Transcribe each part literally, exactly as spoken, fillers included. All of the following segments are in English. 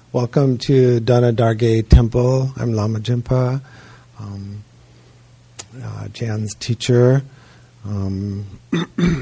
Welcome to Dona Dargay Temple. I'm Lama Jinpa, um, uh, Jan's teacher. Um, uh,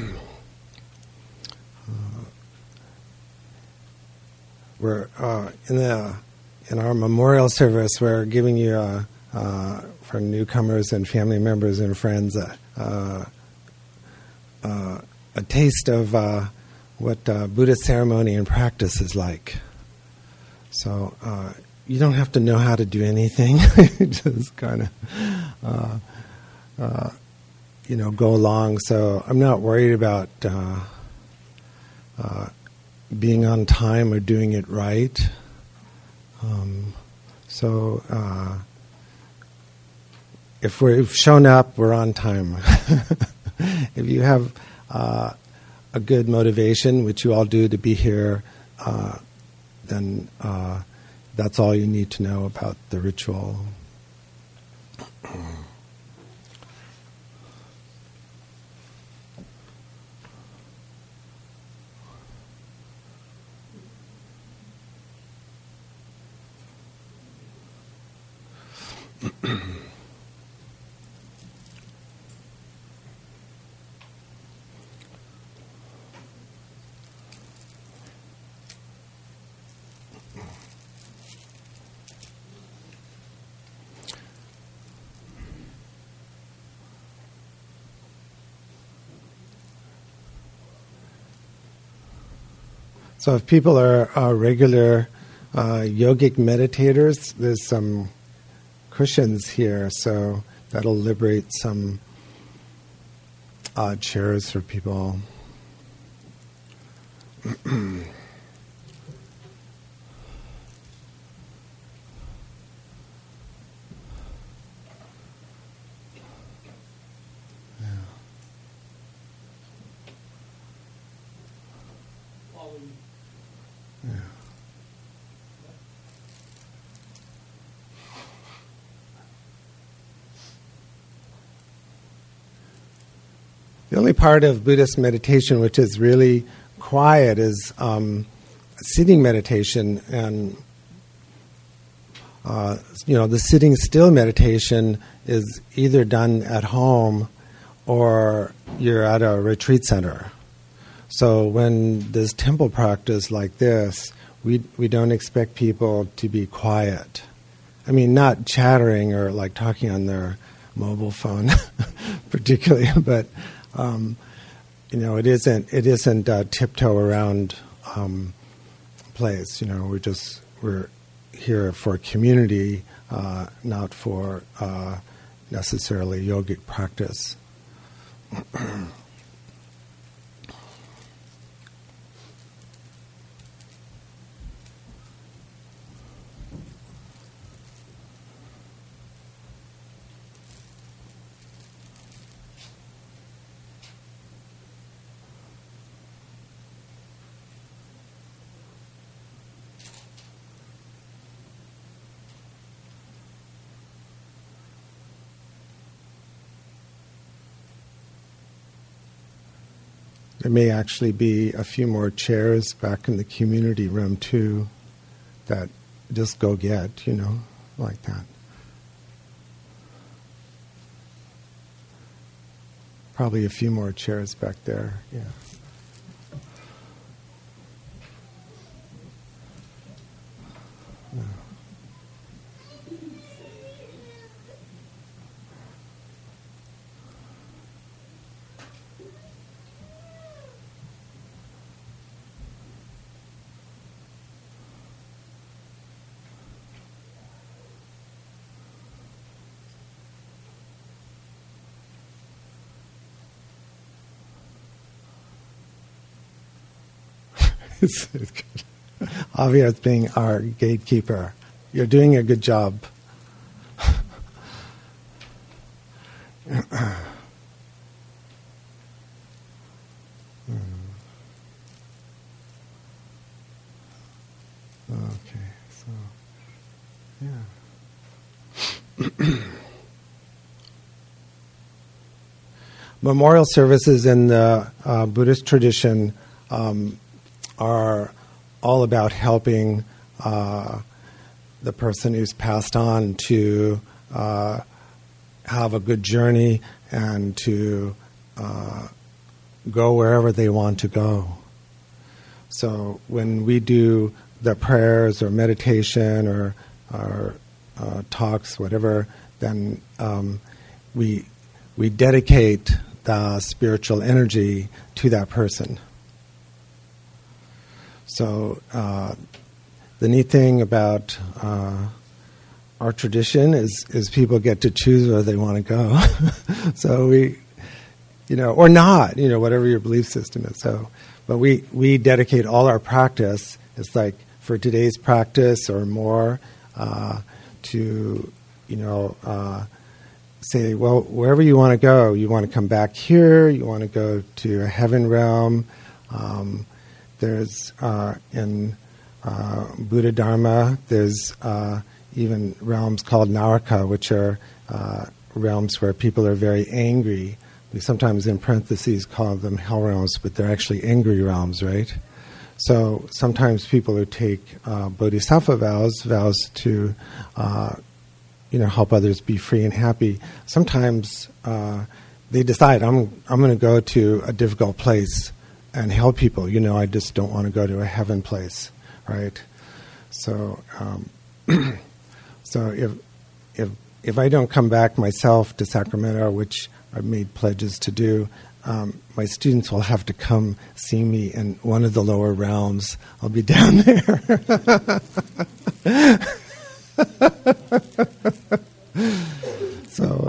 we're uh, in the in our memorial service. We're giving you a, uh, for newcomers and family members and friends a, uh, uh, a taste of uh, what uh, Buddhist ceremony and practice is like. So uh, you don't have to know how to do anything. Just kind of, uh, uh, you know, go along. So I'm not worried about uh, uh, being on time or doing it right. Um, so uh, if we've shown up, we're on time. If you have uh, a good motivation, which you all do to be here, uh, then uh, that's all you need to know about the ritual. So if people are uh, regular uh, yogic meditators, there's some cushions here, so that'll liberate some uh, chairs for people. The only part of Buddhist meditation which is really quiet is um, sitting meditation, and uh, you know the sitting still meditation is either done at home or you're at a retreat center. So when there's temple practice like this, we we don't expect people to be quiet. I mean, not chattering or like talking on their mobile phone, particularly, but. Um, you know, it isn't it isn't a tiptoe around um, place. You know, we're just we're here for community, uh, not for uh, necessarily yogic practice. There may actually be a few more chairs back in the community room too that just go get, you know, like that. Probably a few more chairs back there, yeah. It's, it's good. Javier being our gatekeeper. You're doing a good job. mm. Okay, so, yeah. Memorial services in the uh, Buddhist tradition um, are all about helping uh, the person who's passed on to uh, have a good journey and to uh, go wherever they want to go. So when we do the prayers or meditation or, or uh, talks, whatever, then um, we we dedicate the spiritual energy to that person. So uh, the neat thing about uh, our tradition is is people get to choose where they want to go. So we, you know, or not, you know, whatever your belief system is. So, but we we dedicate all our practice. It's like for today's practice or more uh, to, you know. Uh, say, well, wherever you want to go, you want to come back here, you want to go to a heaven realm. Um, there's, uh, in uh, Buddha Dharma, there's uh, even realms called Naraka, which are uh, realms where people are very angry. We sometimes, in parentheses, call them hell realms, but they're actually angry realms, right? So sometimes people who take uh, bodhisattva vows, vows to uh, you know, help others be free and happy. Sometimes uh, they decide, I'm I'm going to go to a difficult place and help people. You know, I just don't want to go to a heaven place, right? So, um, so if if if I don't come back myself to Sacramento, which I've made pledges to do, um, my students will have to come see me in one of the lower realms. I'll be down there. so,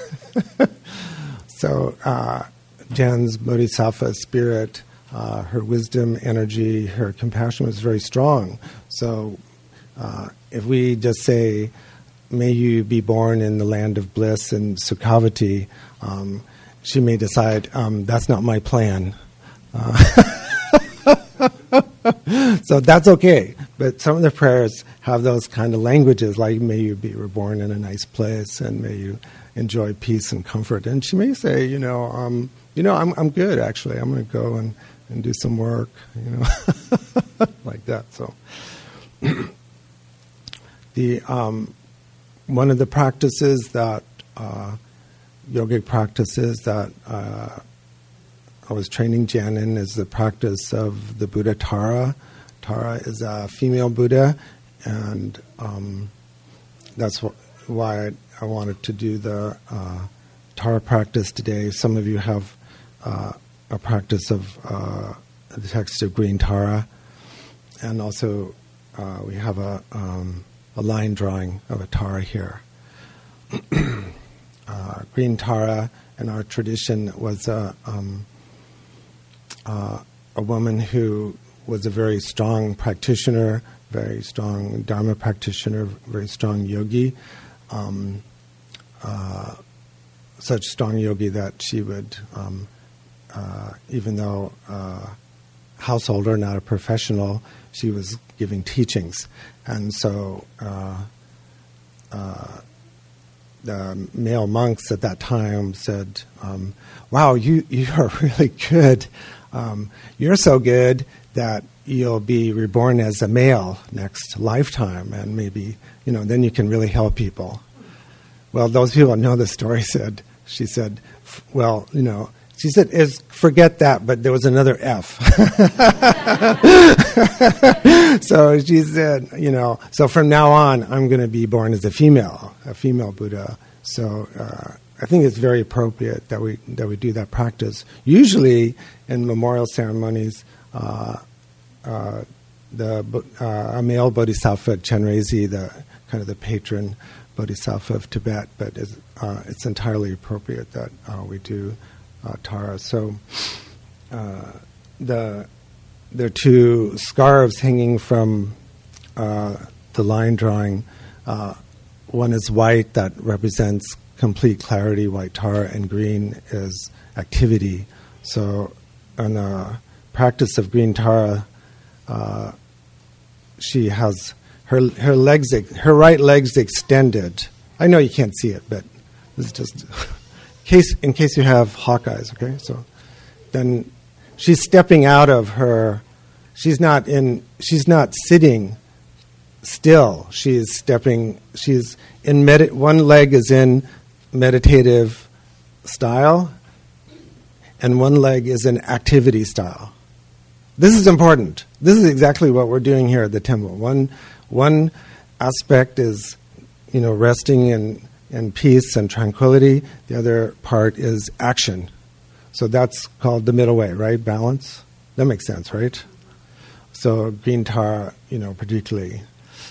so uh, Jen's bodhisattva spirit, uh, her wisdom, energy, her compassion was very strong. So, uh, if we just say, "May you be born in the land of bliss in Sukhavati," um, she may decide um, that's not my plan. Uh, so that's okay. But some of the prayers have those kind of languages, like "May you be reborn in a nice place," and "May you enjoy peace and comfort." And she may say, "You know, um, you know, I'm I'm good actually. I'm going to go and, and do some work, you know, like that." So, the um, one of the practices that uh, yogic practices that uh, I was training Jen in is the practice of the Buddha Tara. Tara is a female Buddha, and um, that's wh- why I, I wanted to do the uh, Tara practice today. Some of you have uh, a practice of uh, the text of Green Tara, and also uh, we have a, um, a line drawing of a Tara here. uh, Green Tara in our tradition was a, um, uh, a woman who was a very strong practitioner, very strong Dharma practitioner, very strong yogi. Um, uh, such strong yogi that she would, um, uh, even though a householder, not a professional, she was giving teachings. And so uh, uh, the male monks at that time said, um, wow, you, you are really good. Um, you're so good that you'll be reborn as a male next lifetime, and maybe, you know, then you can really help people. Well, those people know the story said, she said, well, you know, she said, is forget that, but there was another F. So she said, you know, so from now on, I'm going to be born as a female, a female Buddha. So uh, I think it's very appropriate that we that we do that practice. Usually in memorial ceremonies, uh, uh, the uh, a male bodhisattva, Chenrezig, the kind of the patron bodhisattva of Tibet, but it's, uh, it's entirely appropriate that uh, we do uh, Tara. So uh, the there are two scarves hanging from uh, the line drawing. Uh, one is white, that represents complete clarity, white Tara, and green is activity. So in the practice of Green Tara, uh, she has her her legs, her right leg's extended. I know you can't see it, but this is just in case in case you have hawk eyes. Okay, so then she's stepping out of her. She's not in. She's not sitting still. She's stepping, she's in, med- one leg is in meditative style, and one leg is in activity style. This is important. This is exactly what we're doing here at the temple. One one aspect is, you know, resting in, in peace and tranquility. The other part is action. So that's called the middle way, right? Balance. That makes sense, right? So green tar, you know, particularly.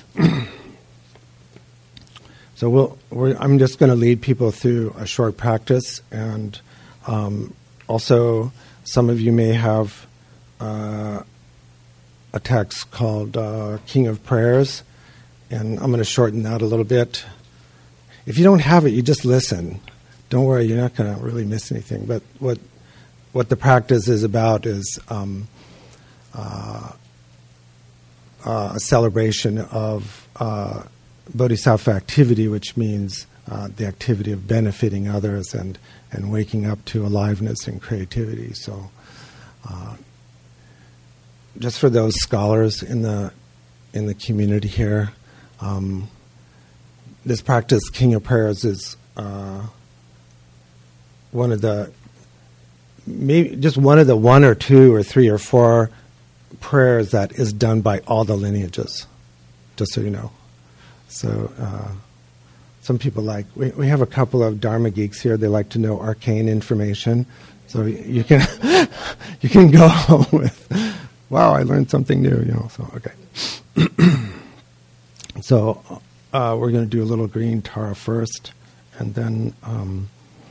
So we'll, we're, I'm just going to lead people through a short practice, and um, also some of you may have uh, a text called uh, King of Prayers, and I'm going to shorten that a little bit. If you don't have it, you just listen. Don't worry, you're not going to really miss anything. But what what the practice is about is um, uh, uh, a celebration of uh, Bodhisattva activity, which means uh, the activity of benefiting others and, and waking up to aliveness and creativity. So uh, just for those scholars in the in the community here, um, this practice, King of Prayers, is uh, one of the, maybe just one of the one or two or three or four prayers that is done by all the lineages, just so you know. So uh, some people like, we, we have a couple of Dharma geeks here, they like to know arcane information. So you can you can go home with, wow, I learned something new, you know, so okay. So uh, we're going to do a little green Tara first, and then um,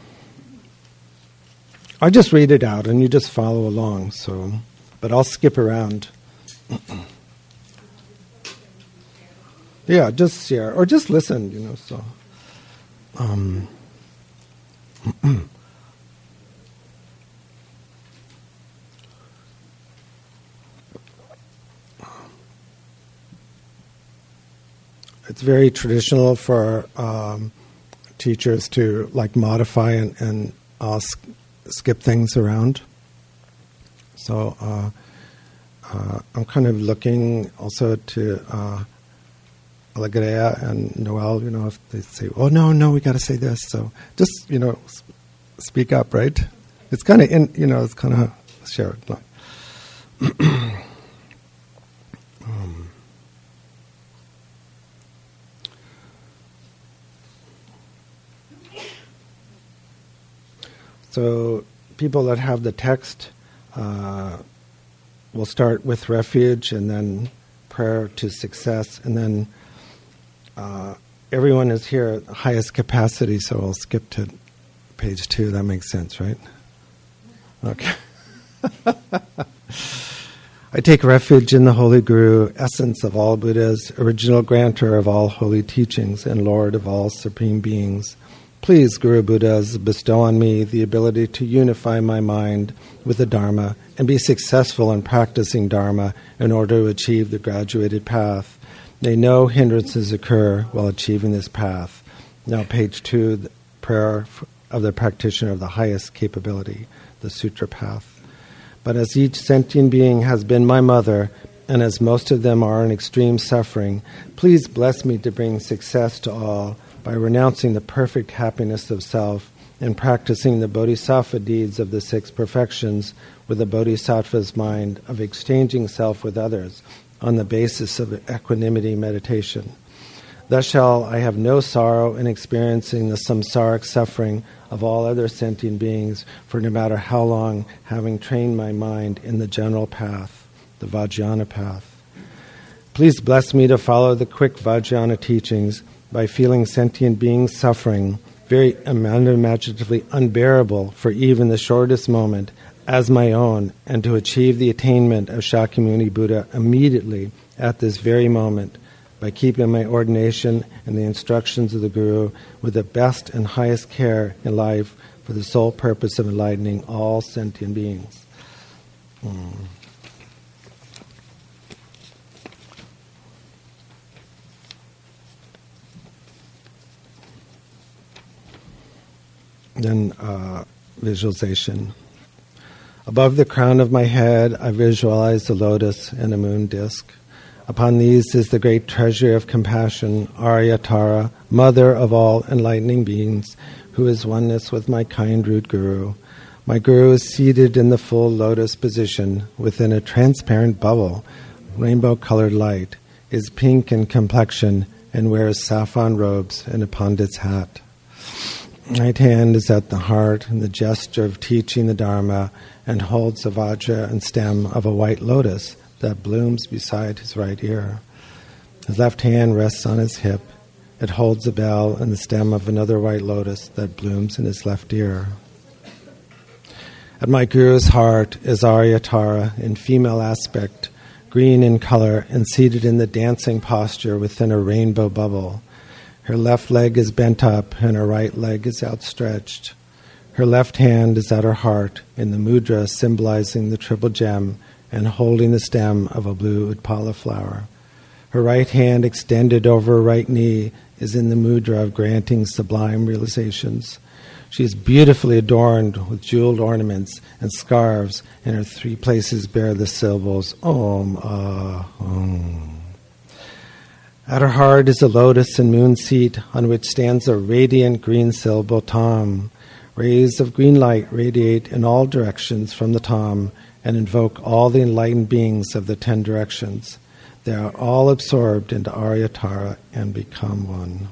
I'll just read it out and you just follow along, so, but I'll skip around. Yeah, just share, or just listen, you know, so. Um, it's very traditional for um, teachers to, like, modify and, and uh, sk- skip things around. So uh, uh, I'm kind of looking also to... Uh, Alegria and Noel, you know, if they say, oh, no, no, we got to say this. So just, you know, s- speak up, right? It's kind of, in, you know, it's kind of shared. um, so people that have the text uh, will start with refuge and then prayer to success, and then Uh, everyone is here at highest capacity, so I'll skip to page two. That makes sense, right? Okay. I take refuge in the Holy Guru, essence of all Buddhas, original grantor of all holy teachings, and Lord of all supreme beings. Please, Guru Buddhas, bestow on me the ability to unify my mind with the Dharma and be successful in practicing Dharma in order to achieve the graduated path. May no hindrances occur while achieving this path. Now, page two, the prayer of the practitioner of the highest capability, the Sutra path. But as each sentient being has been my mother, and as most of them are in extreme suffering, please bless me to bring success to all by renouncing the perfect happiness of self and practicing the bodhisattva deeds of the six perfections with the bodhisattva's mind of exchanging self with others, on the basis of equanimity meditation. Thus shall I have no sorrow in experiencing the samsaric suffering of all other sentient beings, for no matter how long, having trained my mind in the general path, the Vajrayana path. Please bless me to follow the quick Vajrayana teachings by feeling sentient beings suffering, very unimaginatively unbearable for even the shortest moment, as my own, and to achieve the attainment of Shakyamuni Buddha immediately at this very moment by keeping my ordination and the instructions of the Guru with the best and highest care in life for the sole purpose of enlightening all sentient beings. Mm. Then uh, visualization. Above the crown of my head, I visualize the lotus and a moon disk. Upon these is the great treasure of compassion, Aryatara, mother of all enlightening beings, who is oneness with my kind root Guru. My Guru is seated in the full lotus position within a transparent bubble, rainbow-colored light, is pink in complexion, and wears saffron robes and a pandit's hat. Right hand is at the heart in the gesture of teaching the Dharma and holds the vajra and stem of a white lotus that blooms beside his right ear. His left hand rests on his hip. It holds a bell and the stem of another white lotus that blooms in his left ear. At my Guru's heart is Aryatara in female aspect, green in color and seated in the dancing posture within a rainbow bubble. Her left leg is bent up and her right leg is outstretched. Her left hand is at her heart in the mudra symbolizing the triple gem and holding the stem of a blue utpala flower. Her right hand extended over her right knee is in the mudra of granting sublime realizations. She is beautifully adorned with jeweled ornaments and scarves, and her three places bear the syllables Om, Ah, Om. At her heart is a lotus and moon seat on which stands a radiant green syllable Tam. Rays of green light radiate in all directions from the Tam and invoke all the enlightened beings of the ten directions. They are all absorbed into Aryatara and become one.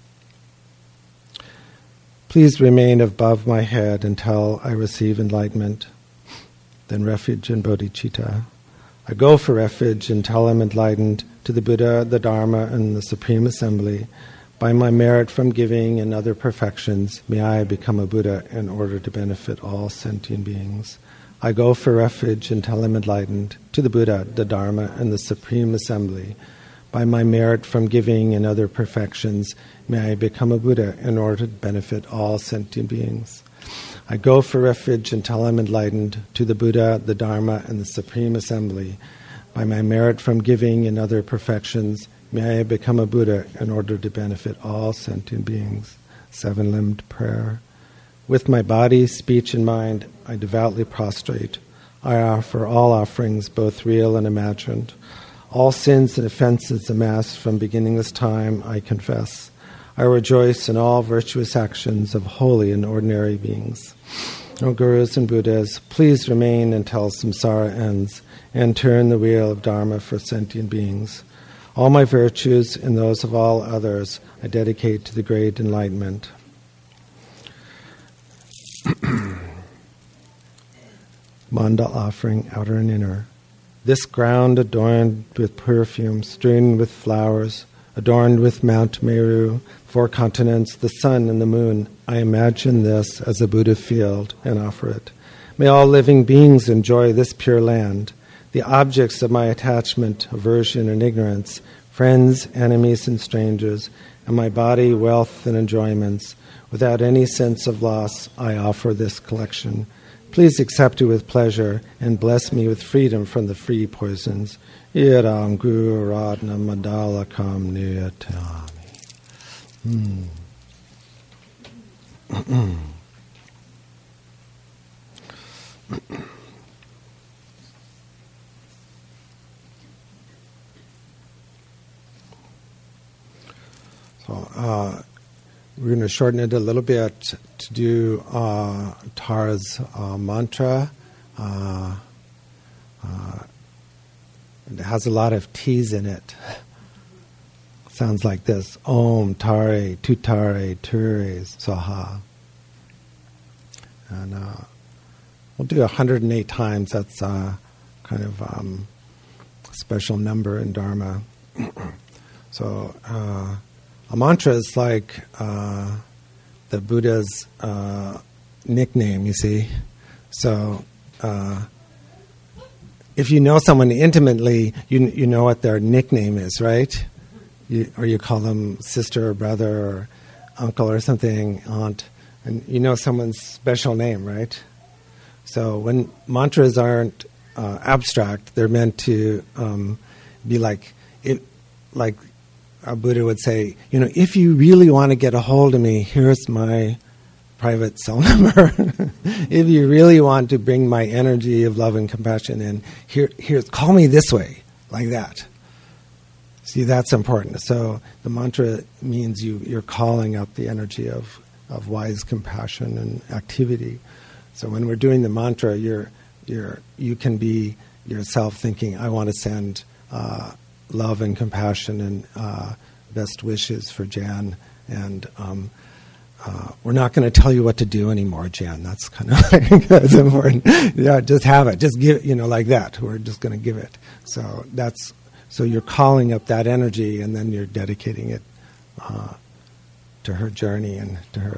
Please remain above my head until I receive enlightenment. Then refuge in bodhicitta. I go for refuge until I'm enlightened to the Buddha, the Dharma, and the Supreme Assembly. By my merit from giving and other perfections, may I become a Buddha in order to benefit all sentient beings. I go for refuge until I'm enlightened to the Buddha, the Dharma, and the Supreme Assembly. By my merit from giving and other perfections, may I become a Buddha in order to benefit all sentient beings. I go for refuge until I'm enlightened to the Buddha, the Dharma, and the Supreme Assembly. By my merit from giving and other perfections, may I become a Buddha in order to benefit all sentient beings. Seven-limbed prayer. With my body, speech, and mind, I devoutly prostrate. I offer all offerings, both real and imagined. All sins and offenses amassed from beginningless time, I confess. I rejoice in all virtuous actions of holy and ordinary beings. O Gurus and Buddhas, please remain until samsara ends and turn the wheel of Dharma for sentient beings. All my virtues and those of all others I dedicate to the great enlightenment. Manda offering, outer and inner. This ground adorned with perfume, strewn with flowers, adorned with Mount Meru, four continents, the sun and the moon. I imagine this as a Buddha field and offer it. May all living beings enjoy this pure land. The objects of my attachment, aversion, and ignorance, friends, enemies, and strangers, and my body, wealth, and enjoyments. Without any sense of loss, I offer this collection. Please accept it with pleasure and bless me with freedom from the free poisons. Iram Guru Radna Madalakam Niyatami. Hmm. So, uh, we're going to shorten it a little bit to do uh, Tara's uh, mantra. Uh, uh, it has a lot of T's in it. Sounds like this: Om Tare Tutare Ture Swaha. And uh, we'll do one hundred eight times. That's uh, kind of um, a special number in Dharma. So. Uh, A mantra is like uh, the Buddha's uh, nickname, you see. So uh, if you know someone intimately, you you know what their nickname is, right? You, or you call them sister or brother or uncle or something, aunt, and you know someone's special name, right? So when mantras aren't uh, abstract, they're meant to um, be like it, like. Our Buddha would say, you know, if you really want to get a hold of me, here's my private cell number. If you really want to bring my energy of love and compassion in, here, here, call me this way, like that. See, that's important. So the mantra means you, you're calling up the energy of, of wise compassion and activity. So when we're doing the mantra, you're, you're, you can be yourself thinking, I want to send uh, love and compassion and uh, best wishes for Jan. And um, uh, we're not going to tell you what to do anymore, Jan. That's kind of that's important. Yeah, just have it. Just give it, you know, like that. We're just going to give it. So that's so you're calling up that energy, and then you're dedicating it uh, to her journey and to her.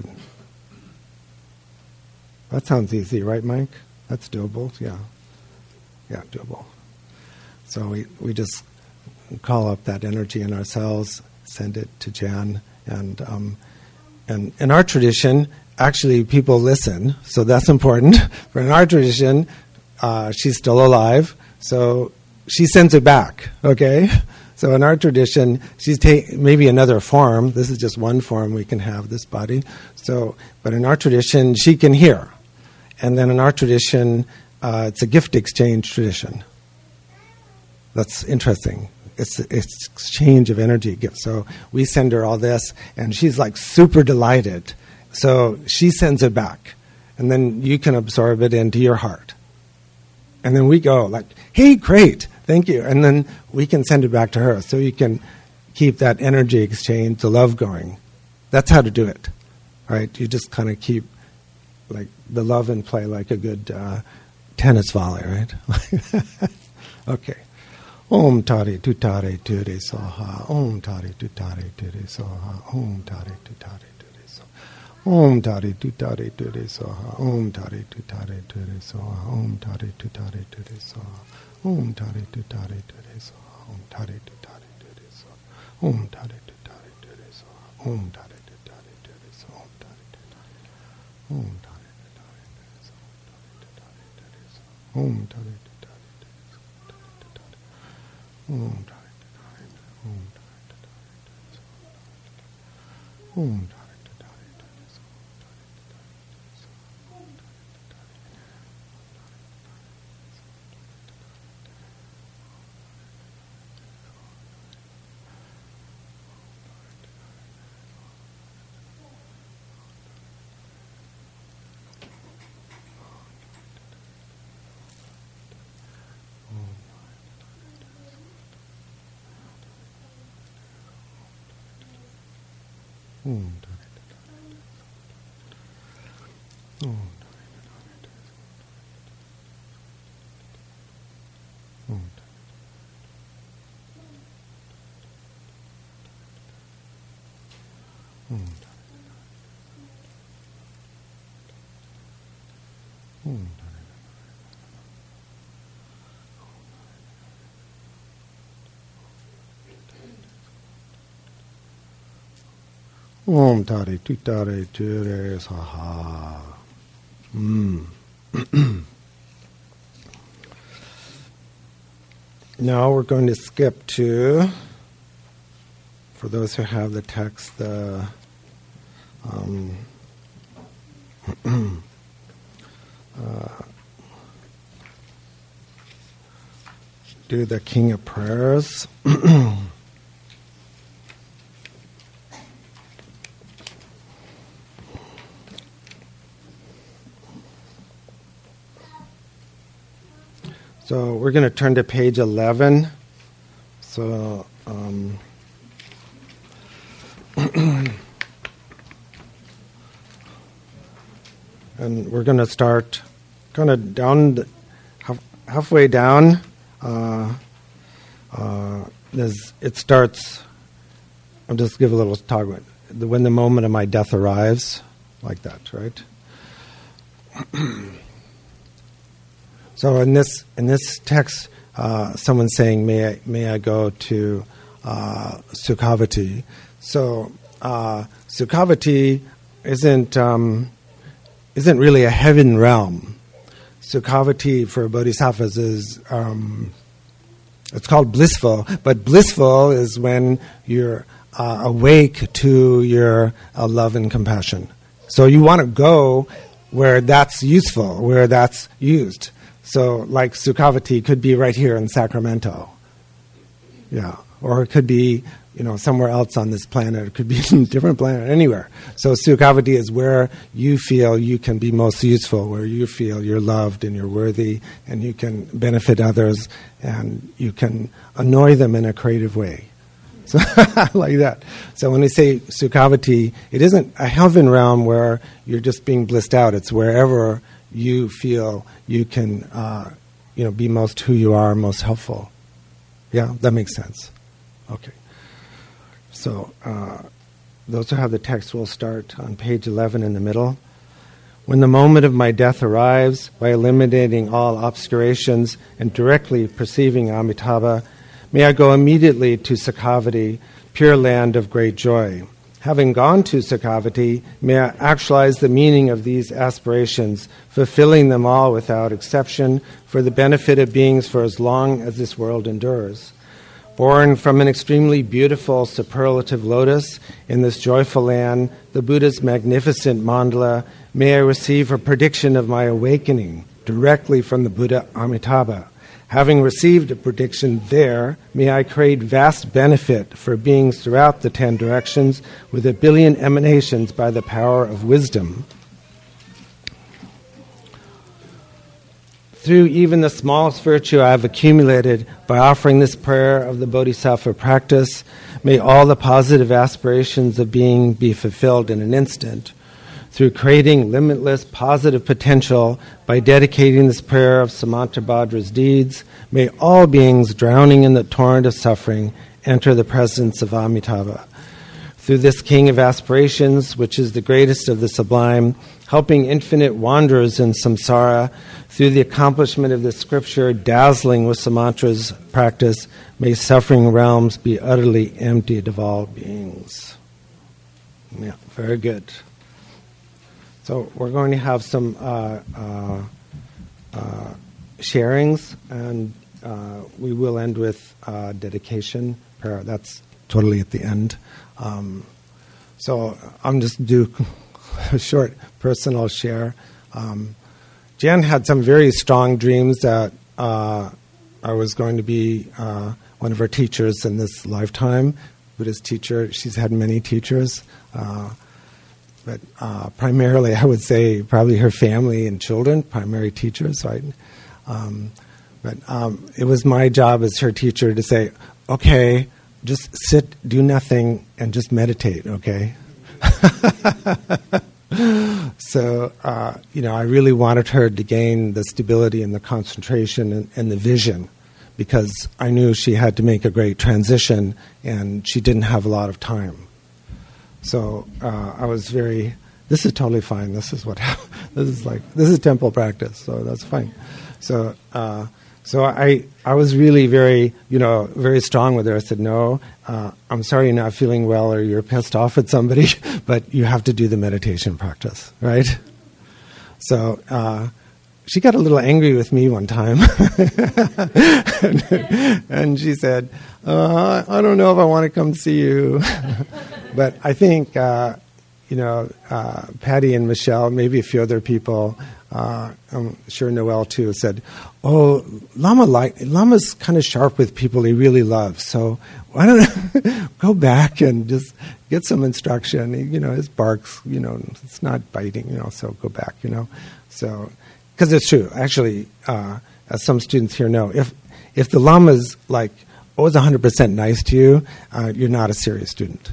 That sounds easy, right, Mike? That's doable. Yeah, yeah, doable. So we we just call up that energy in ourselves, send it to Jan, and um, and in our tradition, actually, people listen, so that's important. But in our tradition, uh, she's still alive, so she sends it back. Okay, so in our tradition, she's ta- maybe another form. This is just one form we can have this body. So, but in our tradition, she can hear, and then in our tradition, uh, it's a gift exchange tradition. That's interesting. It's it's exchange of energy gifts. So we send her all this, and she's like super delighted. So she sends it back, and then you can absorb it into your heart. And then we go like, hey, great, thank you. And then we can send it back to her. So you can keep that energy exchange, the love going. That's how to do it, right? You just kind of keep like the love in play like a good uh, tennis volley, right? Okay. Om Tari Tutare Ture Soha. Om Tari Tutare Ture Soha. Om Tari Tutare Ture Soha. Om Tari Tutare Ture Soha. Om Tari Tutare Ture Soha. Om Tari Tutare Ture Soha. Om Tari Tutare Ture Soha. Om Tari Tutare Ture Soha. Om Tari Tutare Ture Soha. Om Tari Tutare Ture Soha. Om Tari Tutare Soha. Om Tari Om Tari Om Om Om Tari Tutare Ture Saha. Mm. Now we're going to skip to, for those who have the text, the um, uh, do the King of Prayers. So we're going to turn to page eleven. So um, and we're going to start kind of down, the, half, halfway down. Uh, uh, there's, it starts, I'll just give a little talk about it. When the moment of my death arrives, like that, right? So in this in this text, uh, someone's saying, "May I may I go to uh, Sukhavati?" So uh, Sukhavati isn't um, isn't really a heaven realm. Sukhavati for bodhisattvas is um, it's called blissful, but blissful is when you're uh, awake to your uh, love and compassion. So you want to go where that's useful, where that's used. So, like Sukhavati could be right here in Sacramento. Yeah. or it could be, you know, somewhere else on this planet. It could be a different planet, anywhere. So Sukhavati is where you feel you can be most useful, where you feel you're loved and you're worthy, and you can benefit others, and you can annoy them in a creative way. So like that. So when we say Sukhavati, it isn't a heaven realm where you're just being blissed out. It's wherever you feel you can, uh, you know, be most who you are, most helpful. Yeah, that makes sense. Okay. So uh, those who have the text will start on page eleven in the middle. When the moment of my death arrives, by eliminating all obscurations and directly perceiving Amitabha, may I go immediately to Sukhavati, pure land of great joy. Having gone to Sukhavati, may I actualize the meaning of these aspirations, fulfilling them all without exception for the benefit of beings for as long as this world endures. Born from an extremely beautiful superlative lotus in this joyful land, the Buddha's magnificent mandala, may I receive a prediction of my awakening directly from the Buddha Amitabha. Having received a prediction there, may I create vast benefit for beings throughout the ten directions with a billion emanations by the power of wisdom. Through even the smallest virtue I have accumulated by offering this prayer of the Bodhisattva practice, may all the positive aspirations of being be fulfilled in an instant. Through creating limitless positive potential by dedicating this prayer of Samantabhadra's deeds, may all beings drowning in the torrent of suffering enter the presence of Amitabha. Through this king of aspirations, which is the greatest of the sublime, helping infinite wanderers in samsara, through the accomplishment of this scripture, dazzling with Samantra's practice, may suffering realms be utterly emptied of all beings. Yeah, very good. So we're going to have some uh, uh, uh, sharings, and uh, we will end with uh, dedication prayer. That's totally at the end. Um, so I'm just do a short personal share. Um, Jan had some very strong dreams that uh, I was going to be uh, one of her teachers in this lifetime, Buddhist teacher. She's had many teachers. Uh, But uh, primarily, I would say probably her family and children, primary teachers, right? Um, but um, it was my job as her teacher to say, okay, just sit, do nothing, and just meditate, okay? So, uh, you know, I really wanted her to gain the stability and the concentration and, and the vision, because I knew she had to make a great transition, and she didn't have a lot of time. So uh, I was very, this is totally fine. This is what, this is like, this is temple practice, so that's fine. So uh, so I I was really very, you know, very strong with her. I said, no, uh, I'm sorry you're not feeling well or you're pissed off at somebody, but you have to do the meditation practice, right? So uh, she got a little angry with me one time. and, and she said, uh, I don't know if I want to come see you. But I think, uh, you know, uh, Patty and Michelle, maybe a few other people, uh, I'm sure Noel too, said, oh, Lama like, Lama's kind of sharp with people he really loves, so why don't go back and just get some instruction. You know, his barks, you know, it's not biting, you know, so go back, you know. So, because it's true, actually, uh, as some students here know, if if the Lama's like always one hundred percent nice to you, uh, you're not a serious student.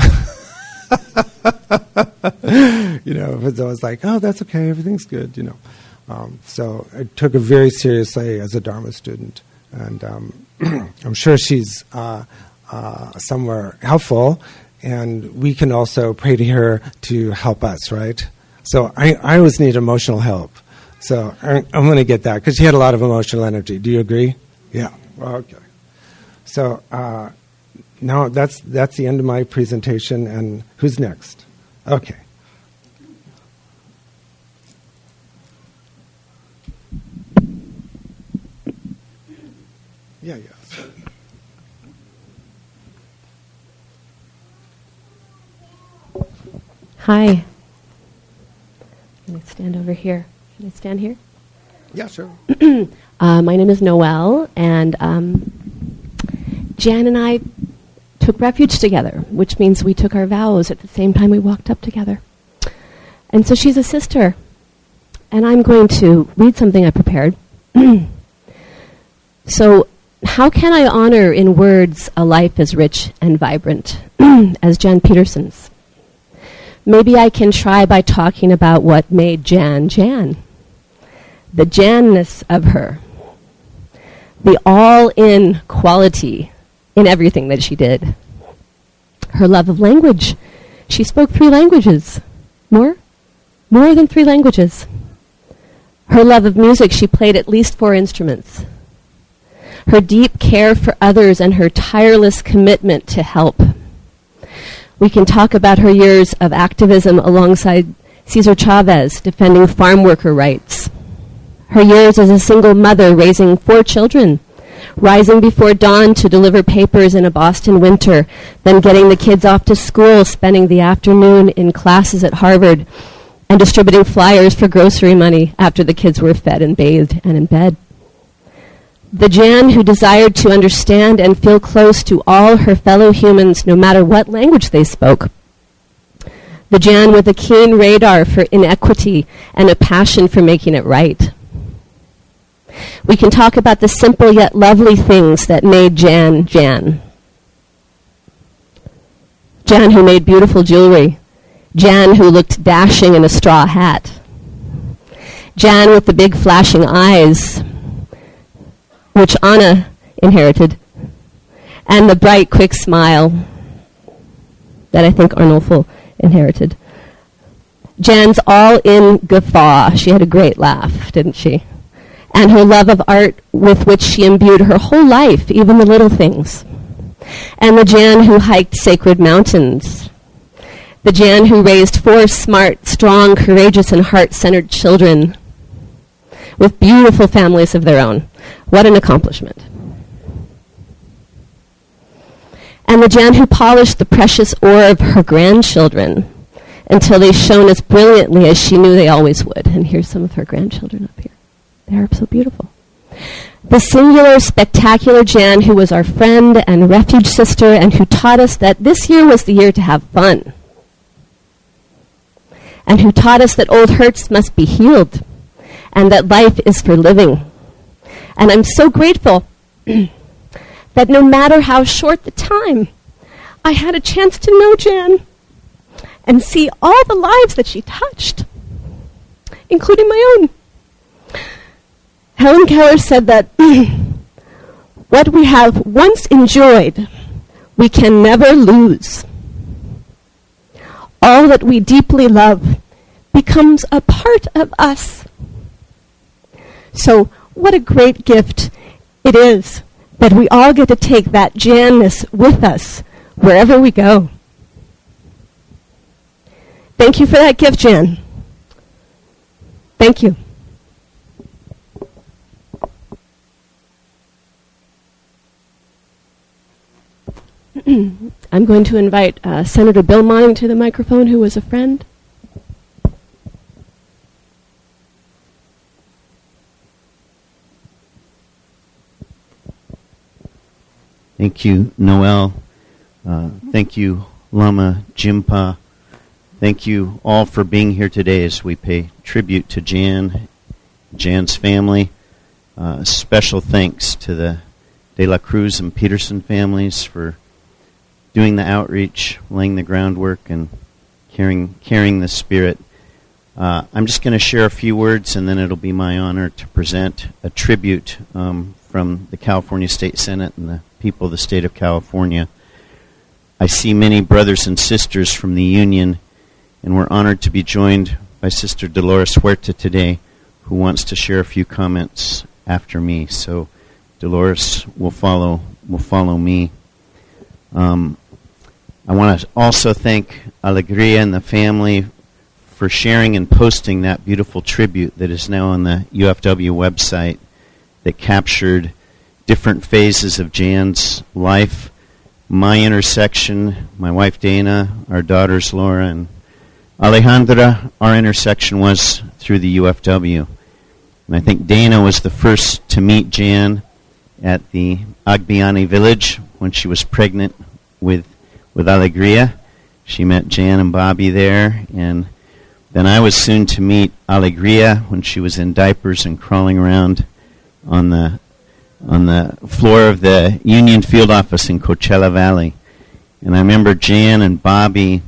You know, if it's always like, oh, that's okay, everything's good, you know. Um, so I took it very seriously as a Dharma student. And um, I'm sure she's uh, uh, somewhere helpful, and we can also pray to her to help us, right? So I, I always need emotional help. So I, I'm going to get that, because she had a lot of emotional energy. Do you agree? Yeah. Okay. So uh, now that's that's the end of my presentation, and who's next? Okay. Yeah, yeah. Hi. I'm going to stand over here. Should I stand here? Yeah, sure. uh, my name is Noelle, and um, Jan and I took refuge together, which means we took our vows at the same time we walked up together. And so she's a sister. And I'm going to read something I prepared. So, how can I honor in words a life as rich and vibrant as Jan Peterson's? Maybe I can try by talking about what made Jan Jan. The Janness of her. The all-in quality in everything that she did. Her love of language. She spoke three languages. More? More than three languages. Her love of music, she played at least four instruments. Her deep care for others and her tireless commitment to help. We can talk about her years of activism alongside Cesar Chavez, defending farm worker rights. Her years as a single mother raising four children, rising before dawn to deliver papers in a Boston winter, then getting the kids off to school, spending the afternoon in classes at Harvard, and distributing flyers for grocery money after the kids were fed and bathed and in bed. The Jan who desired to understand and feel close to all her fellow humans, no matter what language they spoke. The Jan with a keen radar for inequity and a passion for making it right. We can talk about the simple yet lovely things that made Jan Jan. Jan who made beautiful jewelry. Jan who looked dashing in a straw hat. Jan with the big flashing eyes, which Anna inherited, and the bright, quick smile that I think Arnulfo inherited. Jan's all-in guffaw. She had a great laugh, didn't she? And her love of art with which she imbued her whole life, even the little things. And the Jan who hiked sacred mountains. The Jan who raised four smart, strong, courageous, and heart-centered children with beautiful families of their own. What an accomplishment. And the Jan who polished the precious ore of her grandchildren until they shone as brilliantly as she knew they always would. And here's some of her grandchildren up here. They are so beautiful. The singular, spectacular Jan who was our friend and refuge sister and who taught us that this year was the year to have fun. And who taught us that old hurts must be healed and that life is for living. And I'm so grateful that no matter how short the time, I had a chance to know Jan and see all the lives that she touched, including my own. Helen Keller said that what we have once enjoyed, we can never lose. All that we deeply love becomes a part of us. So what a great gift it is that we all get to take that Janness with us wherever we go. Thank you for that gift, Jan. Thank you. I'm going to invite uh, Senator Bill Monning to the microphone, who was a friend. Thank you, Noel. Uh, thank you, Lama Jimpa. Thank you all for being here today as we pay tribute to Jan, Jan's family. Uh, special thanks to the De La Cruz and Peterson families for doing the outreach, laying the groundwork, and carrying, carrying the spirit. Uh, I'm just going to share a few words, and then it'll be my honor to present a tribute um, from the California State Senate and the people of the state of California. I see many brothers and sisters from the Union, and we're honored to be joined by Sister Dolores Huerta today, who wants to share a few comments after me. So Dolores will follow, will follow me. Um, I want to also thank Alegria and the family for sharing and posting that beautiful tribute that is now on the U F W website that captured different phases of Jan's life. My intersection, my wife Dana, our daughters Laura and Alejandra, our intersection was through the U F W. And I think Dana was the first to meet Jan at the Agbiani village when she was pregnant with with Alegria. She met Jan and Bobby there, and then I was soon to meet Alegria when she was in diapers and crawling around on the on the floor of the Union Field Office in Coachella Valley. And I remember Jan and Bobby,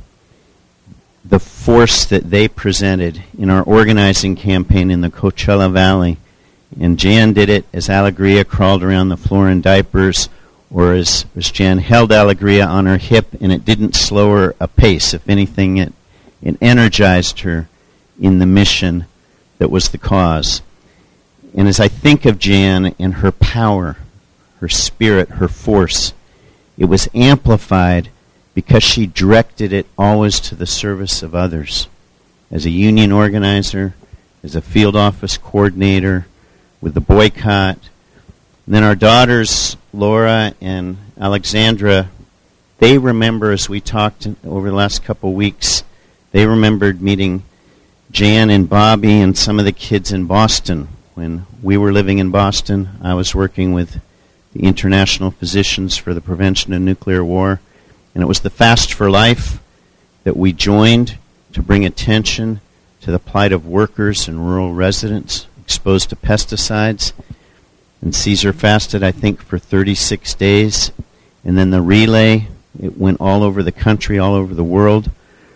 the force that they presented in our organizing campaign in the Coachella Valley. And Jan did it as Alegria crawled around the floor in diapers, or as, as Jan held Alegria on her hip, and it didn't slow her a pace. If anything, it, it energized her in the mission that was the cause. And as I think of Jan and her power, her spirit, her force, it was amplified because she directed it always to the service of others. As a union organizer, as a field office coordinator, with the boycott. And then our daughters, Laura and Alexandra, they remember, as we talked over the last couple of weeks, they remembered meeting Jan and Bobby and some of the kids in Boston. When we were living in Boston, I was working with the International Physicians for the Prevention of Nuclear War, and it was the Fast for Life that we joined to bring attention to the plight of workers and rural residents exposed to pesticides. And Caesar fasted, I think, for thirty-six days. And then the relay, it went all over the country, all over the world.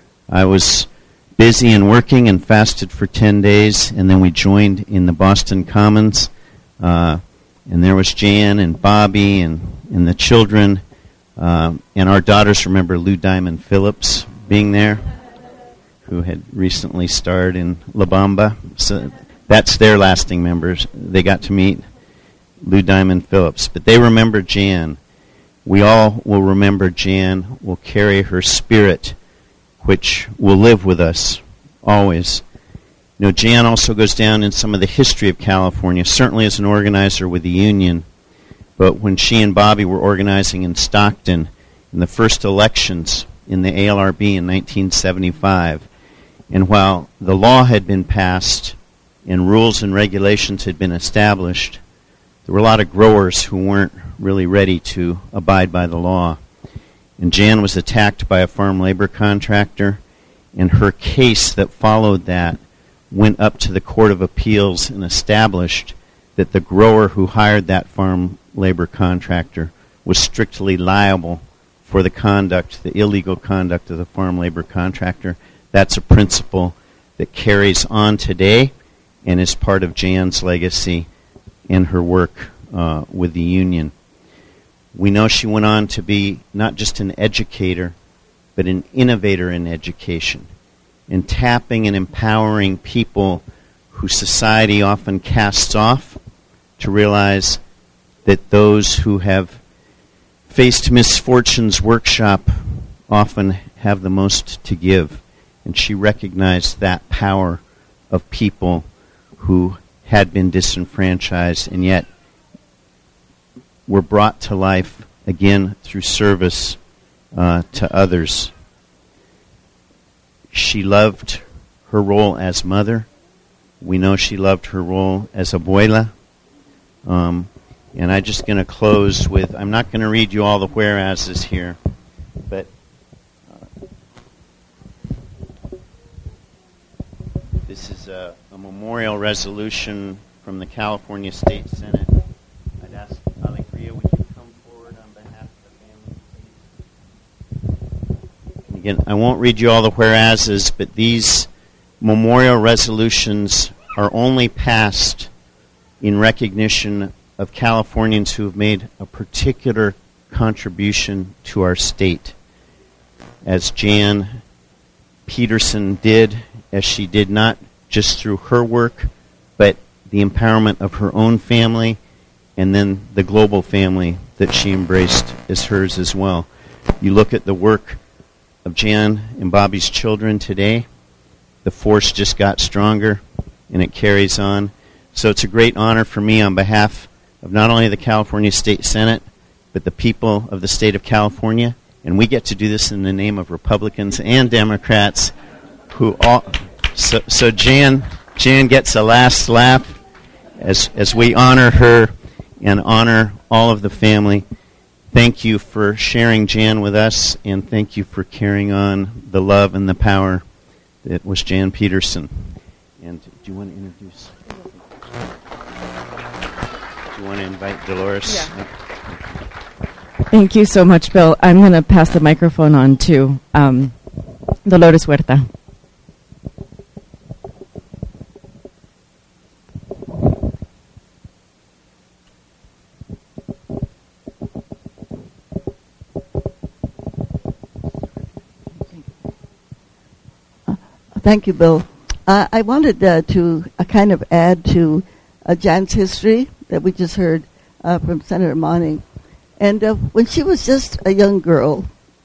I was busy and working and fasted for ten days, and then we joined in the Boston Commons. Uh, and there was Jan and Bobby and, and the children. Uh, and our daughters remember Lou Diamond Phillips being there, who had recently starred in La Bamba. So that's their lasting members. They got to meet Lou Diamond Phillips. But they remember Jan. We all will remember Jan, will carry her spirit, which will live with us always. You know, Jan also goes down in some of the history of California, certainly as an organizer with the union. But when she and Bobby were organizing in Stockton in the first elections in the A L R B in nineteen seventy-five, and while the law had been passed and rules and regulations had been established, there were a lot of growers who weren't really ready to abide by the law. And Jan was attacked by a farm labor contractor, and her case that followed that went up to the Court of Appeals and established that the grower who hired that farm labor contractor was strictly liable for the conduct, the illegal conduct of the farm labor contractor. That's a principle that carries on today and is part of Jan's legacy in her work uh, with the union. We know she went on to be not just an educator, but an innovator in education, in tapping and empowering people who society often casts off to realize that those who have faced misfortune's workshop often have the most to give. And she recognized that power of people who had been disenfranchised and yet were brought to life again through service uh, to others. She loved her role as mother. We know she loved her role as abuela. Um, and I'm just going to close with, I'm not going to read you all the whereases here, but uh, this is a, a memorial resolution from the California State Senate. I'd ask Alegria, would you come forward on behalf of the family, please? Again, I won't read you all the whereases, but these memorial resolutions are only passed in recognition of Californians who have made a particular contribution to our state. As Jan Peterson did, as she did not just through her work, but the empowerment of her own family, and then the global family that she embraced as hers as well. You look at the work of Jan and Bobby's children today, the force just got stronger, and it carries on. So it's a great honor for me on behalf of not only the California State Senate, but the people of the state of California. And we get to do this in the name of Republicans and Democrats who all... So, so Jan, Jan gets a last laugh as, as we honor her and honor all of the family. thank you for sharing Jan with us, and thank you for carrying on the love and the power that was Jan Peterson. And do you want to introduce? Do you want to invite Dolores? Yeah. Thank you so much, Bill. I'm going to pass the microphone on to um, Dolores Huerta. Thank you, Bill. Uh, I wanted uh, to uh, kind of add to uh, Jan's history that we just heard uh, from Senator Monning. And uh, when she was just a young girl,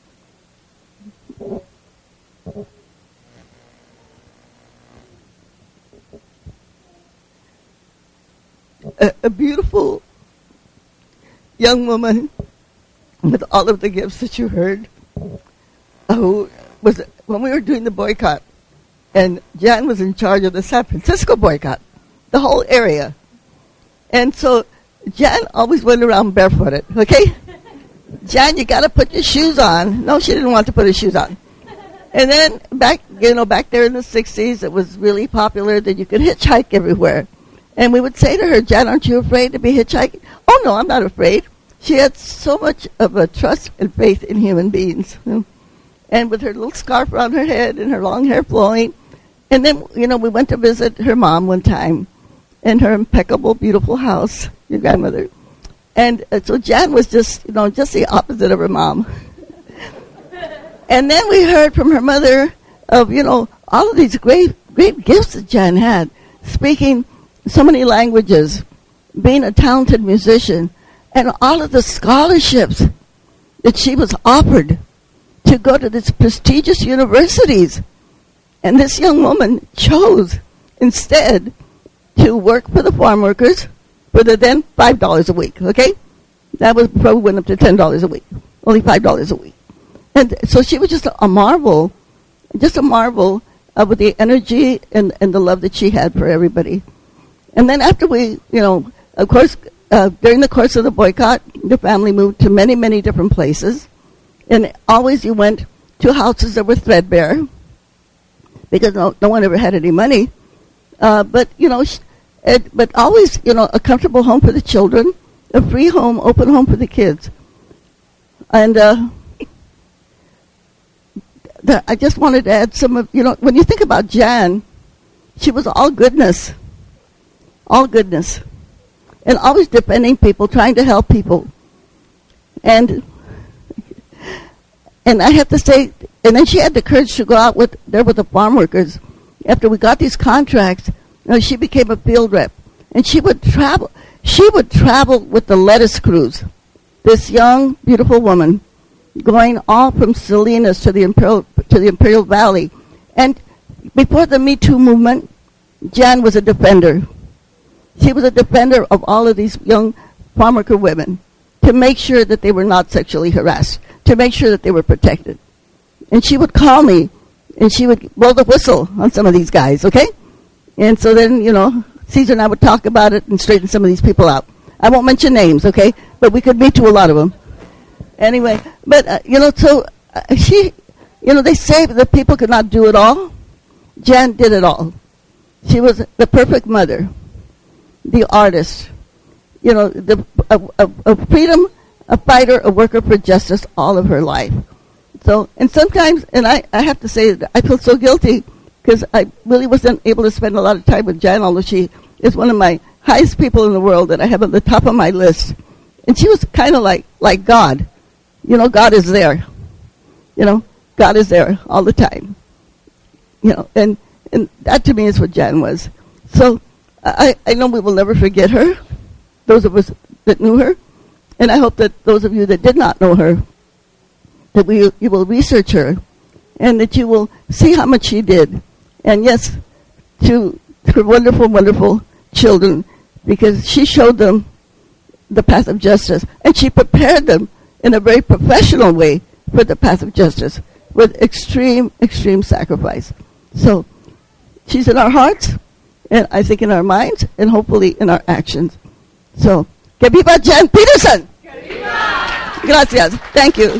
a, a beautiful young woman with all of the gifts that you heard, uh, who was, when we were doing the boycott, and Jan was in charge of the San Francisco boycott, the whole area. And so Jan always went around barefooted, okay? Jan, you got to put your shoes on. No, she didn't want to put her shoes on. And then back, you know, back there in the sixties, it was really popular that you could hitchhike everywhere. And we would say to her, Jan, aren't you afraid to be hitchhiking? Oh, no, I'm not afraid. She had so much of a trust and faith in human beings. You know? And with her little scarf around her head and her long hair flowing. And then, you know, we went to visit her mom one time in her impeccable, beautiful house, your grandmother. And uh, so Jan was just, you know, just the opposite of her mom. And then we heard from her mother of, you know, all of these great, great gifts that Jan had, speaking so many languages, being a talented musician, and all of the scholarships that she was offered to go to these prestigious universities. And this young woman chose instead to work for the farm workers for the then five dollars a week, okay? That was probably went up to ten dollars a week, only five dollars a week. And so she was just a, a marvel, just a marvel uh, with the energy and, and the love that she had for everybody. And then after we, you know, of course, uh, during the course of the boycott, the family moved to many, many different places. And always you went to houses that were threadbare, because no, no one ever had any money. Uh, but, you know, sh- it, but always, you know, a comfortable home for the children, a free home, open home for the kids. And uh, the, I just wanted to add some of, you know, when you think about Jan, she was all goodness, all goodness, and always defending people, trying to help people. And and I have to say, and then she had the courage to go out with there with the farm workers. After we got these contracts, you know, she became a field rep, and she would travel. She would travel with the lettuce crews. This young, beautiful woman, going all from Salinas to the Imperial to the Imperial Valley, and before the Me Too movement, Jan was a defender. She was a defender of all of these young farm worker women to make sure that they were not sexually harassed, to make sure that they were protected. And she would call me, and she would blow the whistle on some of these guys, okay? And so then, you know, Caesar and I would talk about it and straighten some of these people out. I won't mention names, okay? But we could meet to a lot of them. Anyway, but, uh, you know, so uh, she, you know, they say that people could not do it all. Jan did it all. She was the perfect mother, the artist, you know, the a, a, a freedom, a fighter, a worker for justice all of her life. So, and sometimes, and I, I have to say that I feel so guilty because I really wasn't able to spend a lot of time with Jan, although she is one of my highest people in the world that I have at the top of my list. And she was kind of like, like God. You know, God is there. You know, God is there all the time. You know, and, and that to me is what Jan was. So I, I know we will never forget her, those of us that knew her. And I hope that those of you that did not know her, that we, you will research her and that you will see how much she did. And yes, to her wonderful, wonderful children, because she showed them the path of justice. And she prepared them in a very professional way for the path of justice with extreme, extreme sacrifice. So she's in our hearts, and I think in our minds, and hopefully in our actions. So, que viva Jan Peterson! Que viva! Gracias. Thank you.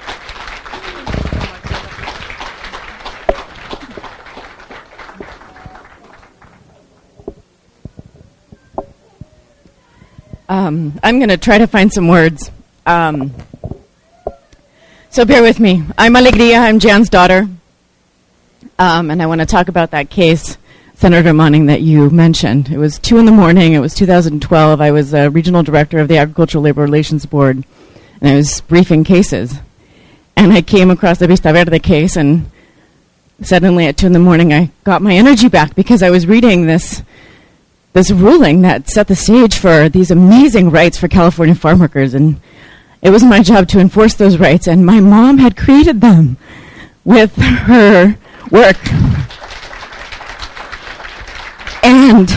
Um, I'm going to try to find some words. Um, so bear with me. I'm Alegria. I'm Jan's daughter. Um, and I want to talk about that case, Senator Manning, that you mentioned. It was two in the morning. It was two thousand twelve. I was a regional director of the Agricultural Labor Relations Board, and I was briefing cases. And I came across the Vista Verde case, and suddenly at two in the morning, I got my energy back because I was reading this this ruling that set the stage for these amazing rights for California farm workers. And it was my job to enforce those rights, and my mom had created them with her work. And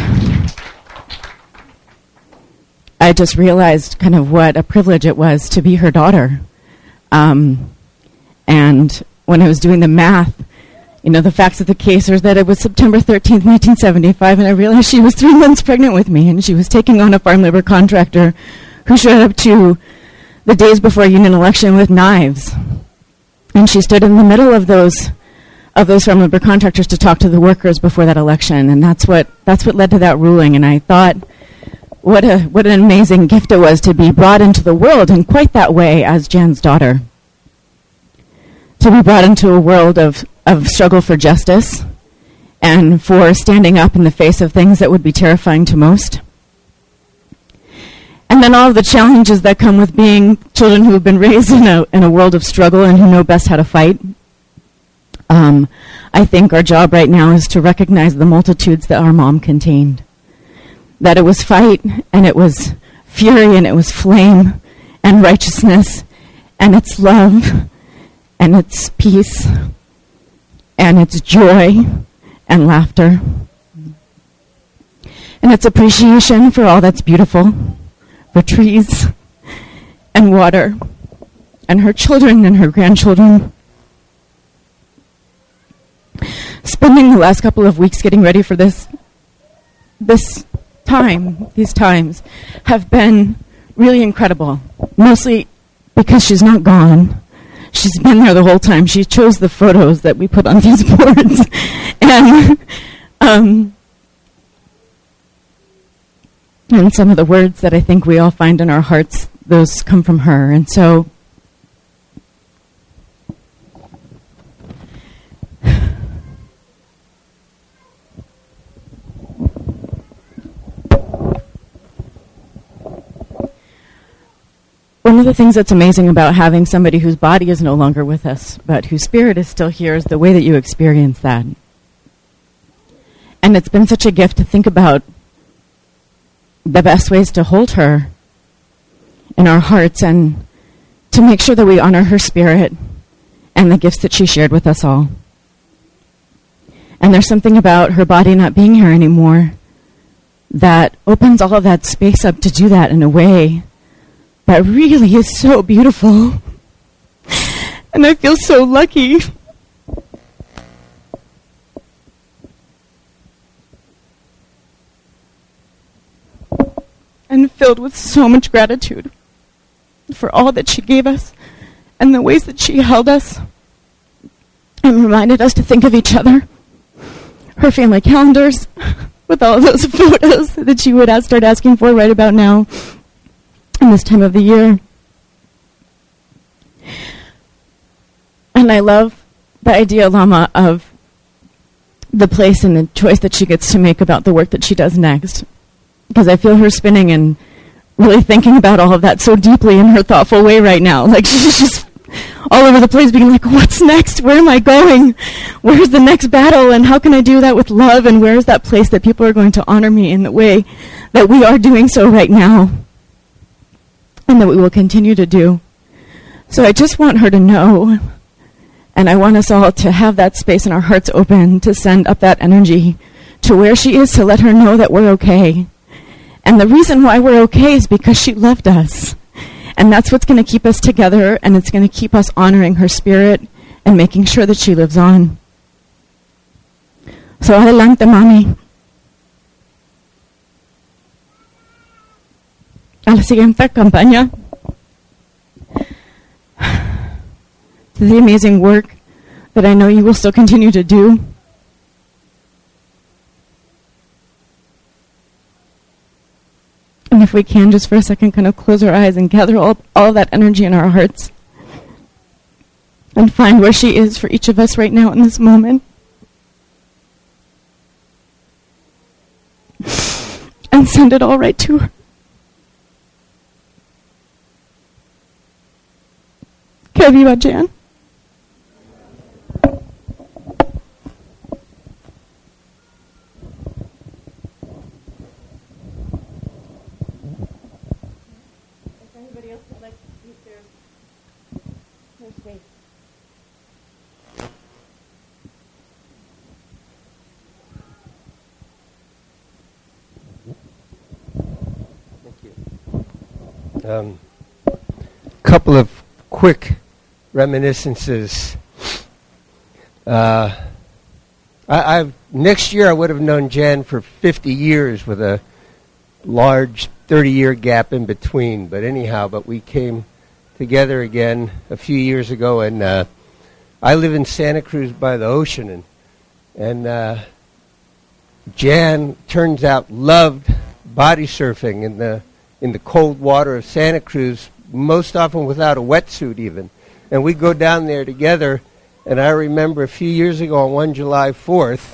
I just realized kind of what a privilege it was to be her daughter. Um, and when I was doing the math, you know, the facts of the case are that it was September thirteenth, nineteen seventy-five, and I realized she was three months pregnant with me, and she was taking on a farm labor contractor who showed up to the days before a union election with knives. And she stood in the middle of those of those farm labor contractors to talk to the workers before that election, and that's what that's what led to that ruling. And I thought, what a what an amazing gift it was to be brought into the world in quite that way as Jan's daughter. To be brought into a world of, of struggle for justice and for standing up in the face of things that would be terrifying to most. And then all of the challenges that come with being children who have been raised in a, in a world of struggle and who know best how to fight. Um, I think our job right now is to recognize the multitudes that our mom contained. That it was fight, and it was fury, and it was flame, and righteousness, and it's love, and it's peace, and it's joy, and laughter. And it's appreciation for all that's beautiful, for trees, and water, and her children and her grandchildren. Spending the last couple of weeks getting ready for this, this time, these times, have been really incredible. Mostly because she's not gone. She's been there the whole time. She chose the photos that we put on these boards. and, um, and some of the words that I think we all find in our hearts, those come from her. And so one of the things that's amazing about having somebody whose body is no longer with us, but whose spirit is still here, is the way that you experience that. And it's been such a gift to think about the best ways to hold her in our hearts and to make sure that we honor her spirit and the gifts that she shared with us all. And there's something about her body not being here anymore that opens all of that space up to do that in a way that really is so beautiful. And I feel so lucky. And filled with so much gratitude for all that she gave us and the ways that she held us and reminded us to think of each other. Her family calendars with all of those photos that she would ask, start asking for right about now in this time of the year. And I love the idea, Lama, of the place and the choice that she gets to make about the work that she does next. Because I feel her spinning and really thinking about all of that so deeply in her thoughtful way right now. Like she's just all over the place being like, what's next? Where am I going? Where's the next battle? And how can I do that with love? And where's that place that people are going to honor me in the way that we are doing so right now? And that we will continue to do. So I just want her to know, and I want us all to have that space in our hearts open to send up that energy to where she is, to let her know that we're okay. And the reason why we're okay is because she loved us. And that's what's going to keep us together, and it's going to keep us honoring her spirit and making sure that she lives on. So adelante, mami. A la siguiente campaña. to the amazing work that I know you will still continue to do. And if we can, just for a second, kind of close our eyes and gather all, all of that energy in our hearts and find where she is for each of us right now in this moment. And send it all right to her. Kaviva Jan. Um, couple of quick reminiscences. Uh, I, I've next year I would have known Jan for fifty years with a large thirty-year gap in between. But anyhow, but we came together again a few years ago, and uh, I live in Santa Cruz by the ocean, and and uh, Jan turns out loved body surfing in the in the cold water of Santa Cruz, most often without a wetsuit even. And we go down there together, and I remember a few years ago on one July fourth,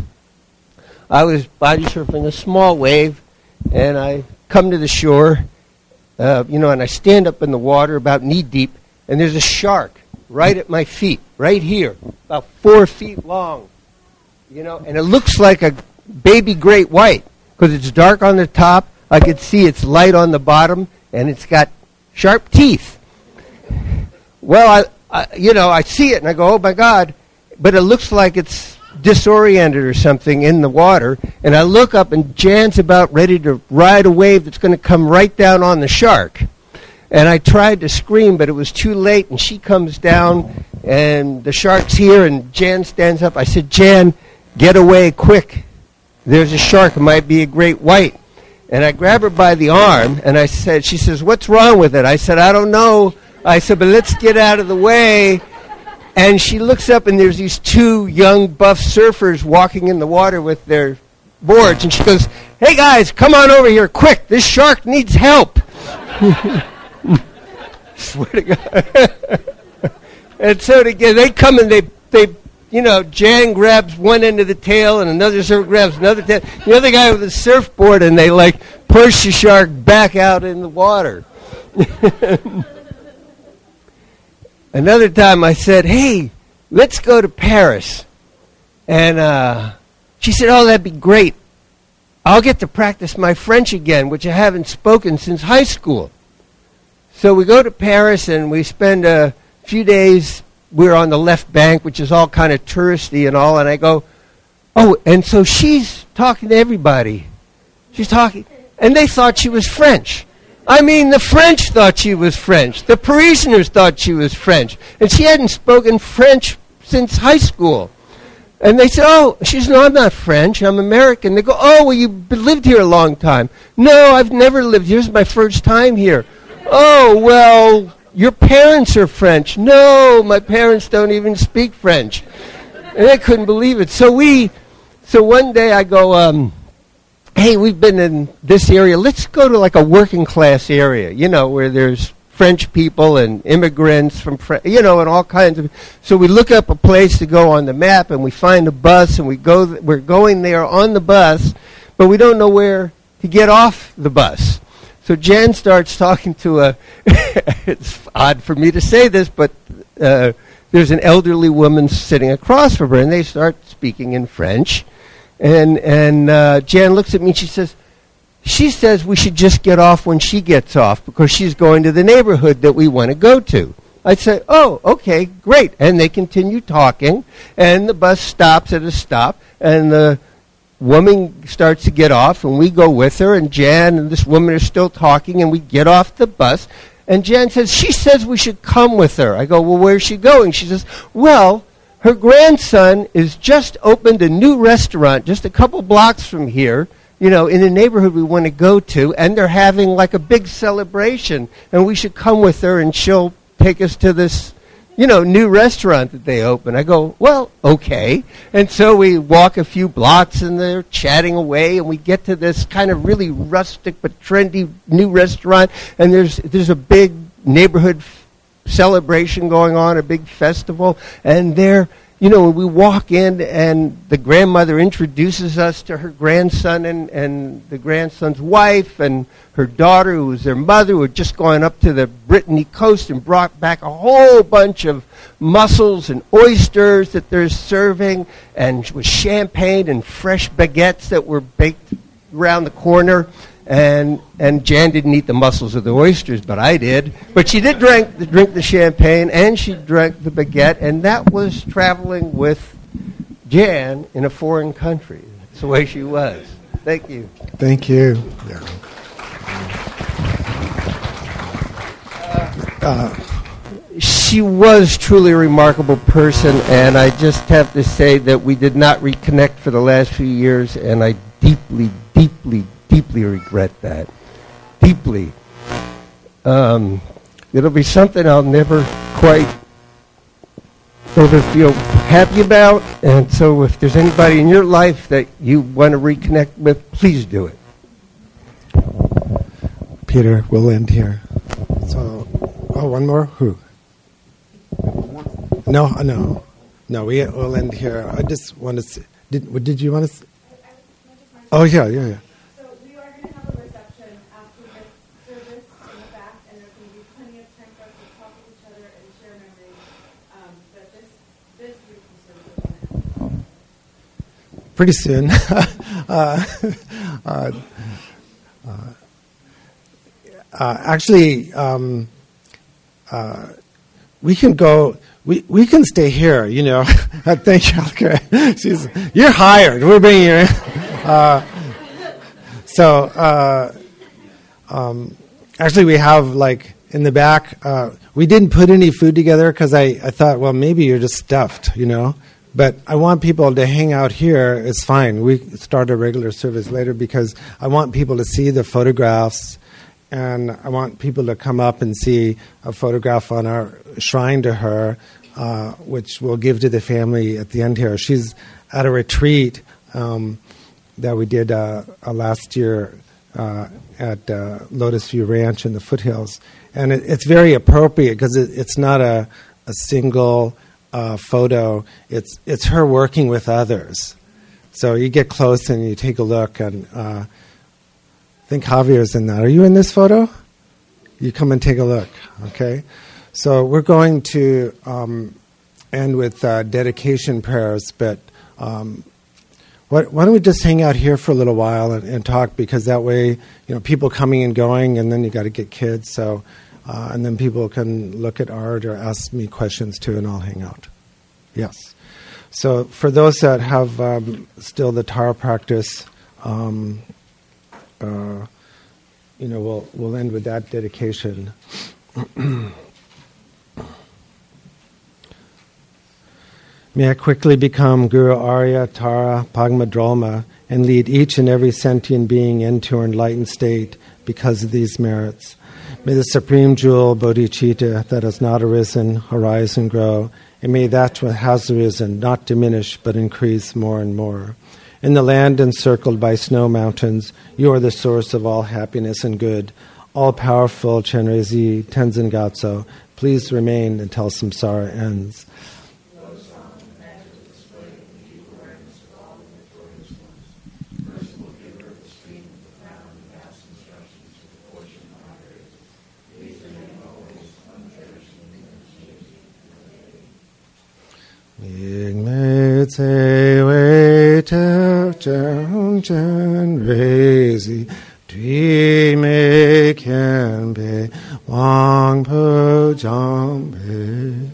I was body surfing a small wave, and I come to the shore, uh, you know, and I stand up in the water about knee deep, and there's a shark right at my feet, right here, about four feet long, you know, and it looks like a baby great white, because it's dark on the top. I could see it's light on the bottom, and it's got sharp teeth. Well, I, I, you know, I see it, and I go, oh, my God. But it looks like it's disoriented or something in the water. And I look up, and Jan's about ready to ride a wave that's going to come right down on the shark. And I tried to scream, but it was too late, and she comes down, and the shark's here, and Jan stands up. I said, Jan, get away quick. There's a shark. It might be a great white. And I grab her by the arm, and I said, she says, what's wrong with it? I said, I don't know. I said, but let's get out of the way. And she looks up, and there's these two young buff surfers walking in the water with their boards. And she goes, hey, guys, come on over here, quick. This shark needs help. Swear to God. And so they, they come, and they, they, you know, Jan grabs one end of the tail, and another surfer grabs another tail. The other guy with a surfboard, and they, like, push the shark back out in the water. Another time I said, hey, let's go to Paris. And uh, she said, oh, that'd be great. I'll get to practice my French again, which I haven't spoken since high school. So we go to Paris, and we spend a few days. We're on the left bank, which is all kind of touristy and all, and I go, oh, and so she's talking to everybody. She's talking, and they thought she was French. I mean, the French thought she was French. The Parisians thought she was French. And she hadn't spoken French since high school. And they said, oh, she said, no, I'm not French, I'm American. They go, oh, well, you've lived here a long time. No, I've never lived here. This is my first time here. Oh, well, your parents are French. No, my parents don't even speak French. And they couldn't believe it. So we, so one day I go, um, hey, we've been in this area. Let's go to like a working class area, you know, where there's French people and immigrants from, Fr- you know, and all kinds of. So we look up a place to go on the map, and we find a bus, and we go. Th- we're going there on the bus, but we don't know where to get off the bus. So Jan starts talking to a. It's odd for me to say this, but uh, there's an elderly woman sitting across from her, and they start speaking in French. And and uh, Jan looks at me and she says, she says we should just get off when she gets off because she's going to the neighborhood that we want to go to. I say, oh, okay, great. And they continue talking, and the bus stops at a stop, and the woman starts to get off, and we go with her, and Jan and this woman are still talking, and we get off the bus. And Jan says, she says we should come with her. I go, well, where's she going? She says, well, her grandson has just opened a new restaurant just a couple blocks from here, you know, in the neighborhood we want to go to, and they're having like a big celebration, and we should come with her, and she'll take us to this, you know, new restaurant that they opened. I go, well, okay. And so we walk a few blocks and they're chatting away and we get to this kind of really rustic but trendy new restaurant, and there's there's a big neighborhood f- celebration going on, a big festival, and there, you know, we walk in and the grandmother introduces us to her grandson and, and the grandson's wife and her daughter, who was their mother, who had just gone up to the Brittany coast and brought back a whole bunch of mussels and oysters that they're serving, and with champagne and fresh baguettes that were baked around the corner. And and Jan didn't eat the mussels or the oysters, but I did. But she did drink the, drink the champagne, and she drank the baguette, and that was traveling with Jan in a foreign country. That's the way she was. Thank you. Thank you. Yeah. Uh, she was truly a remarkable person, and I just have to say that we did not reconnect for the last few years, and I deeply, deeply, deeply regret that. Deeply. Um, it'll be something I'll never quite ever feel happy about, and so if there's anybody in your life that you want to reconnect with, please do it. Peter, we'll end here. So, oh, one more? Who? No, no. No, we, we'll end here. I just want to see. Did, did you want to? Oh, yeah, yeah, yeah. So we are going to have a reception after this service in the back, and there's going to be plenty of time for us to talk with each other and share memories. Um, but this, this briefing service is going to happen. Pretty soon. uh, uh, uh, uh, actually, um, uh, we can go. We we can stay here. You know. Thank you. Okay. She's you're hired. We're bringing you in. Uh, so uh, um, actually, we have like in the back. Uh, we didn't put any food together because I, I thought, well, maybe you're just stuffed, you know. But I want people to hang out here. It's fine. We start a regular service later because I want people to see the photographs, and I want people to come up and see a photograph on our shrine to her, uh, which we'll give to the family at the end here. She's at a retreat um, that we did uh, uh, last year uh, at uh, Lotus View Ranch in the foothills. And it, it's very appropriate because it, it's not a, a single uh, photo. It's it's her working with others. So you get close and you take a look, and uh, I think Javier's in that. Are you in this photo? You come and take a look, okay? So we're going to um, end with uh, dedication prayers, but um, what, why don't we just hang out here for a little while and, and talk, because that way, you know, people coming and going, and then you got to get kids, so uh, and then people can look at art or ask me questions too, and I'll hang out. Yes. So for those that have um, still the Tara practice, um, uh, you know, we'll we'll end with that dedication. May I quickly become Guru Arya Tara Pagmadroma and lead each and every sentient being into an enlightened state because of these merits. May the supreme jewel bodhicitta that has not arisen arise and grow, and may that which has arisen not diminish but increase more and more. In the land encircled by snow mountains, you are the source of all happiness and good. All-powerful Chenrezig Tenzin Gyatso, please remain until samsara ends. Migme tse wei te chen chen rezi Dui me kien pe wang po jang pe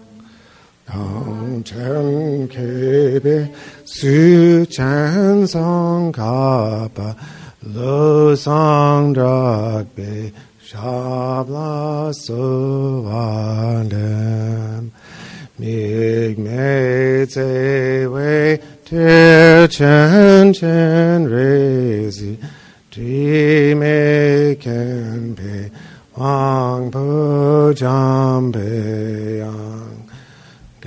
Dong chen ke pe su chen song ka pa Lo song drak pe shab la so vandem Mig me tse wei te chen chen rezi Ji me ken pe wang po jam pe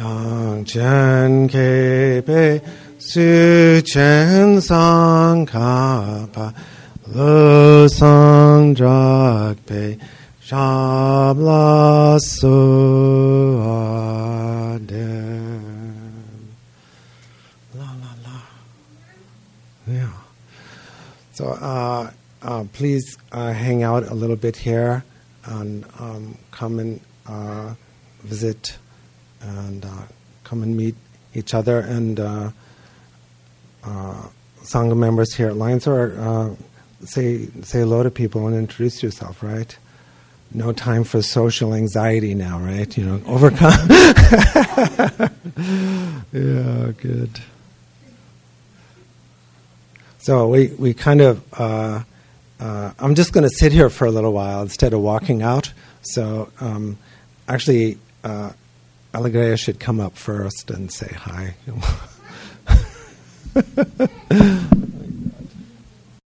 yang chen ke pe su chen sang ka pa lo sang drak pe shab la su adem. La la la. Yeah. So uh, uh, please uh, hang out a little bit here and um, come and uh, visit and uh, come and meet each other and uh, uh, Sangha members here at Lions or uh, say say hello to people and introduce yourself, right? No time for social anxiety now, right? You know, overcome. Yeah, good. So we, we kind of, uh, uh, I'm just going to sit here for a little while instead of walking out. So um, actually, uh, Alegria should come up first and say hi.